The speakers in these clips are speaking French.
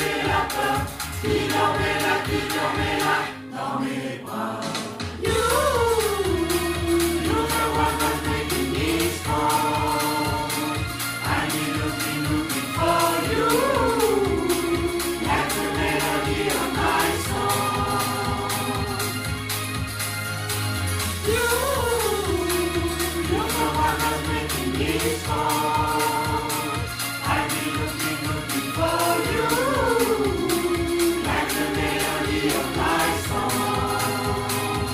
tué la peur qui dormait là dans mes bras. You, you're the one that's making me strong. I be looking for you, like the melody of my song. You, you're the one that's making me strong. I be looking for you, like the melody of my song.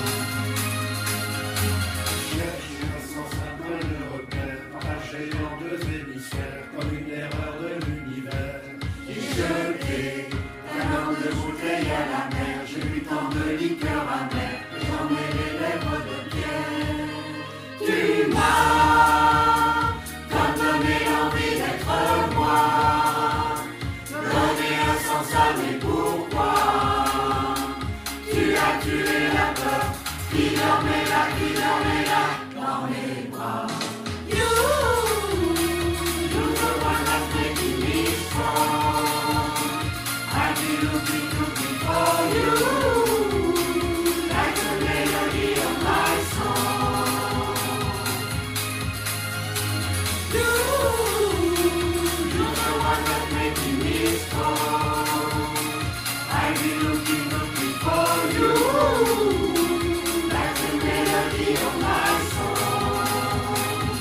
Cherche un sens, un point de repère, caché dans deux hémisphères, comme une erreur de l'univers. Et jeté d'un homme de bouteille à la mer, je lui tends de liqueur amère, j'en ai les lèvres de pierre. Tu m'as comme donné l'envie d'être moi, donné un sens à mes pourquoi. Tu as tué la peur qui dormait là dans mes bras. You, you're the one that's making me strong. I be looking for you, like the melody of my song. You, you're the one that's making me strong. I be looking for you, like the melody of my song.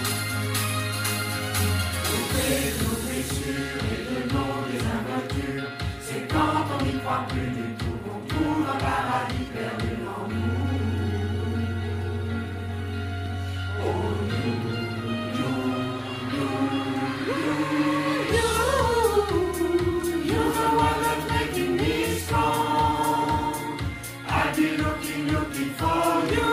Ouvrez nos blessures et le nom des involtures, c'est quand on n'y croit plus du tout qu'on trouve un paradis perdu en nous. Oh, you're the one that's making me strong. I be looking for you.